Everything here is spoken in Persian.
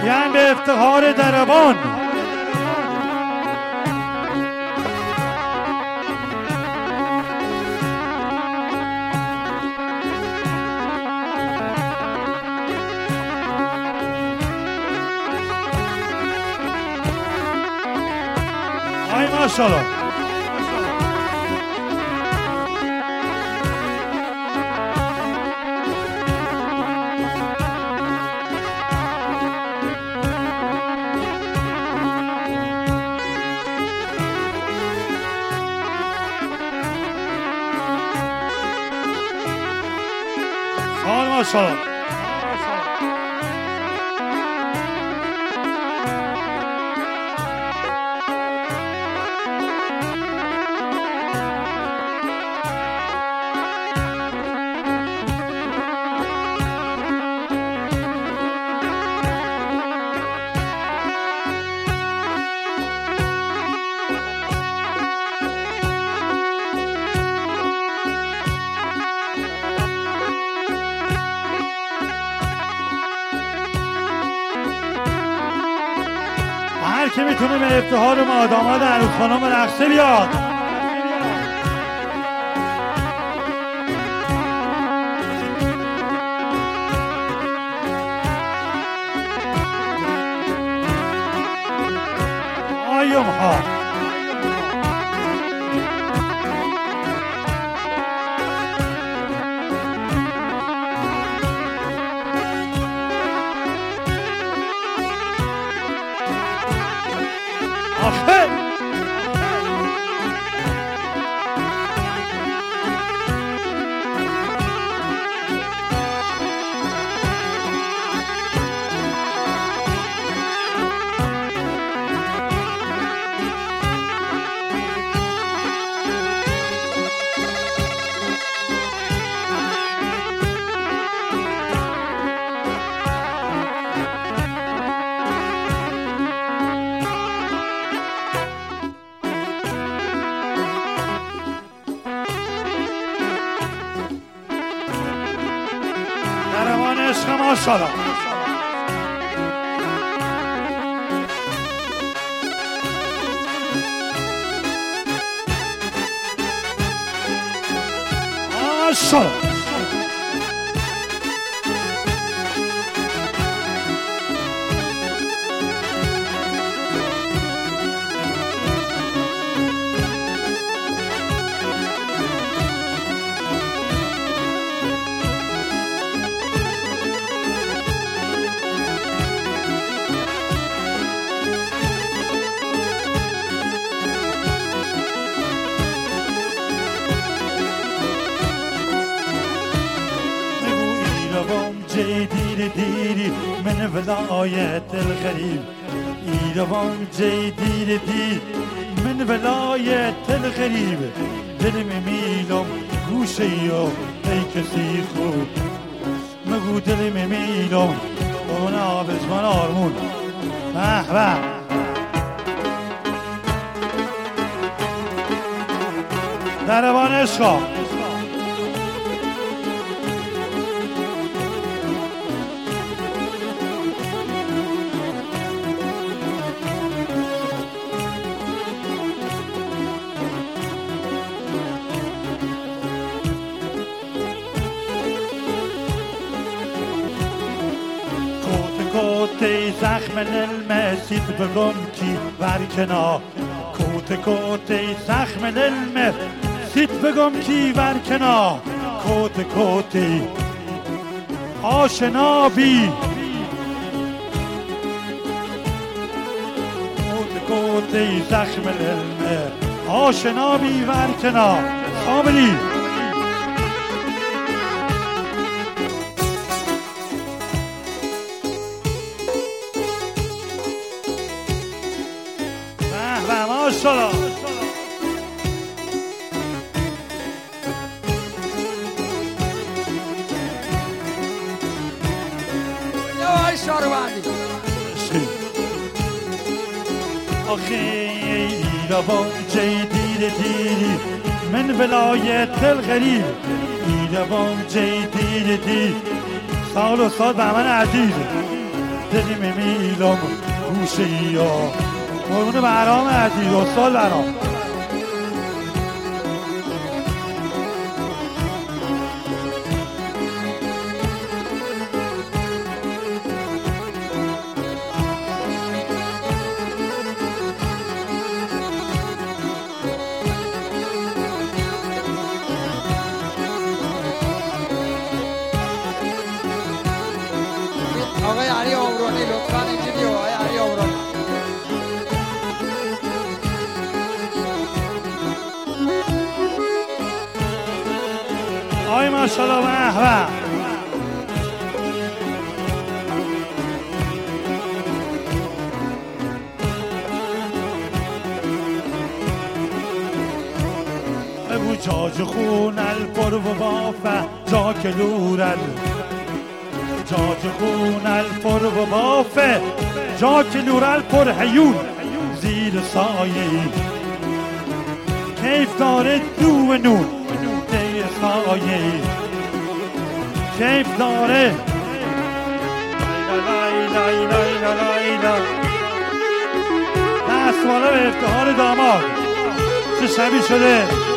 بیاین به افتخار دربان. آی ماشاءالله. ماشاءالله. هر که میتونه به افتخار ما داماد عروس خانم رقصه بیاد. آیم ها دربان عشق ماشاءالله. ماشاءالله. ديري ديري من ولاية الغريب إيروان جاي ديري ديري من ولاية الغريب دلم ميلم گوشيو ای کسی خوب مگو دلم میلم اونا بزمان آرمون به به دربان عشقا کوتی زخم المسید بگم کی ورکنا کوتی زخم المسید بگم کی ورکنا کوتی آشنا بی کوتی زخم المسید آشنا بی ورکنا کاملی ماشاءالله. یا شاروندی آخه ایروان جای دیر دیری من ولایت الغریب ایروان جای دیر دیر سال و سال به من عزیز دلیم میلم گوشه یا قربون برام عزیز استاد برام آقای علی آورانی لطفاً اینجا بیا آقای علی آورانی آی ماشاءالله به به بگو جاج خون الپر و بافه جا کلورل جاج خون الپر و بافه جا کلورل پر حیون زیر سایه کیف داره دو و نون زیر سایه کیف داره دست بالا به افتخار داماد چه شبی شده